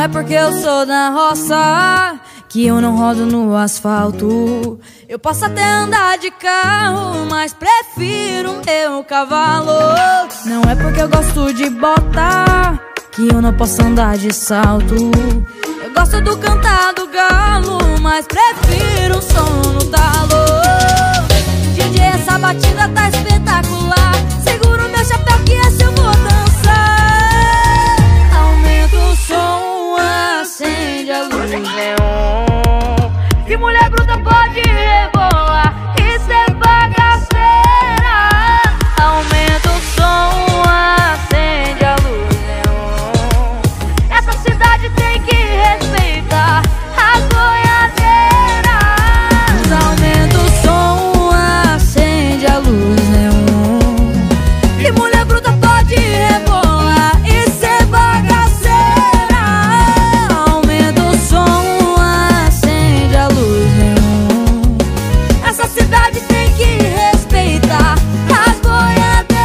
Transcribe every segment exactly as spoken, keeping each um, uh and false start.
é porque eu sou da roça que eu não rodo no asfalto. Eu posso até andar de carro, mas prefiro meu cavalo. Não é porque eu gosto de bota que eu não posso andar de salto. Eu gosto do cantar do galo, mas prefiro o som no talo. D J, essa batida tá espetacular. Segura o meu chapéu que esse eu vou dançar. Aumenta o som, acende a luz neon. Que mulher bruta pode rebolar e ser bagaceira. Aumenta o som, acende a luz neon. Essa cidade tem que respeitar as boiadeiras. Aumenta o som, acende a luz neon. Que mulher bruta pode rebolar e ser bagaceira. Aumenta o som, acende a luz neon. Essa cidade tem que respeitar as boiadeiras.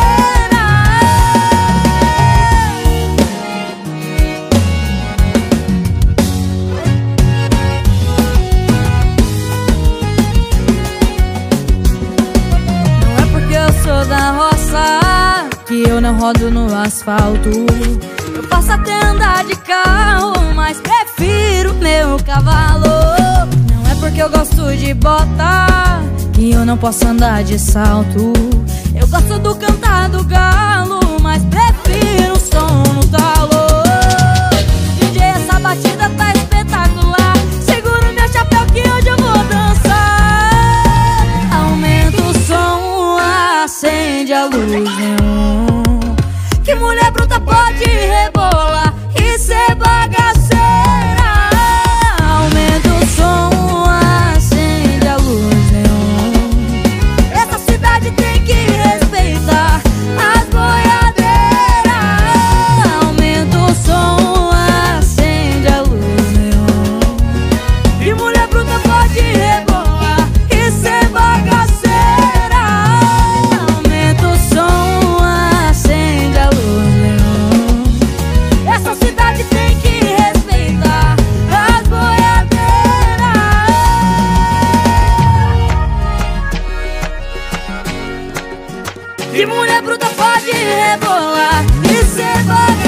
Não é porque eu sou da roça que eu não rodo no asfalto. Eu posso até andar de carro, mas prefiro meu cavalo. Não é porque eu gosto de bota que eu não posso andar de salto. Eu gosto do cantar do galo, mas prefiro o som no talo. D J, essa batida tá espetacular. Segura o meu chapéu que hoje eu vou dançar. Aumenta o som, acende a luz neon. Que mulher bruta pode rebolar e ser bagaceira. Aumenta o som, acende a luz neon. Essa cidade tem que respeitar as boiadeiras. Aumenta o som, acende a luz neon. Que mulher bruta pode rebolar e ser bagaceira. Aumenta o som, acende a luz neon. Essa cidade tem que respeitar as boiadeiras. Que mulher bruta pode rebolar e ser bagaceira.